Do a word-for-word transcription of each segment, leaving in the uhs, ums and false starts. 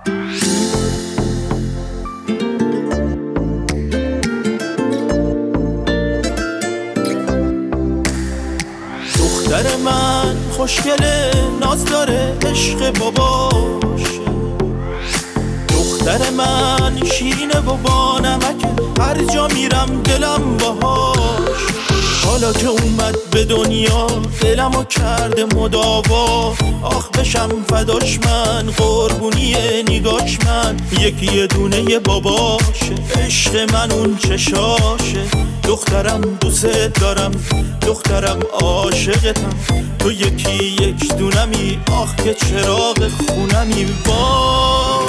دختر من خوشگله، ناز داره، عشق باباشه. دختر من شیرینه و با نمکه، هر جا میرم دلم باهاش. حالا که اومد به دنیا دلمو کرده مداوا. آخ بشم فداش من، قربونی نگاش من. یکی یه دونه باباشه، عشق من اون چشاشه. دخترم دوست دارم، دخترم عاشقتم. تو یکی یک دونمی، آخ که چراغ خونمی. وای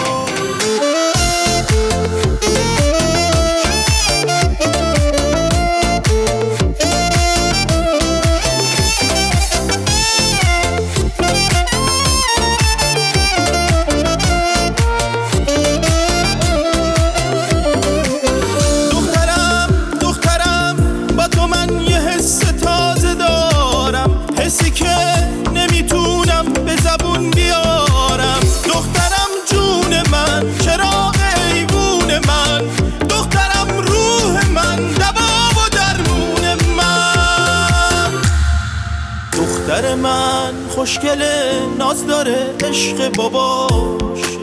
که نمیتونم به زبون بیارم. دخترم جون من، چراغ ایوون من. دخترم روح من، دوا و درمون من. دختر من خوشگله، ناز داره، عشق باباشه.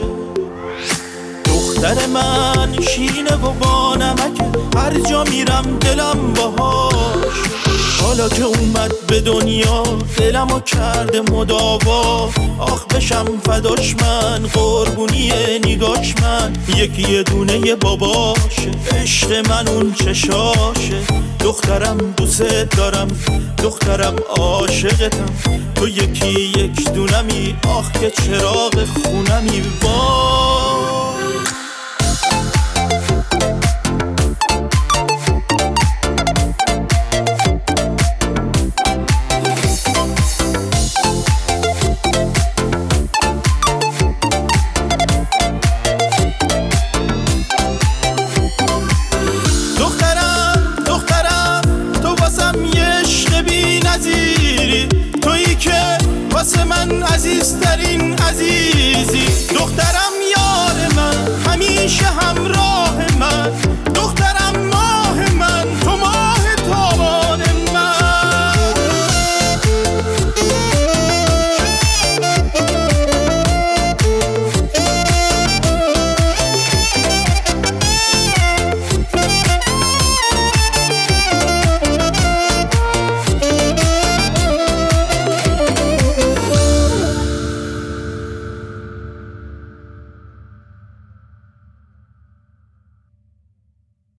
دختر من شیرینه و با نمکه، هر جا میرم دلم باهاش. حالا که اومد به دنیا دلمو کرده مداوا. آخ بشم فداش من، قربونی نگاش من. یکی یه دونه باباشه، عشق من اون چشاشه. دخترم دوست دارم، دخترم عاشقتم. تو یکی یک دونمی، آخ که چراغ خونمی. وای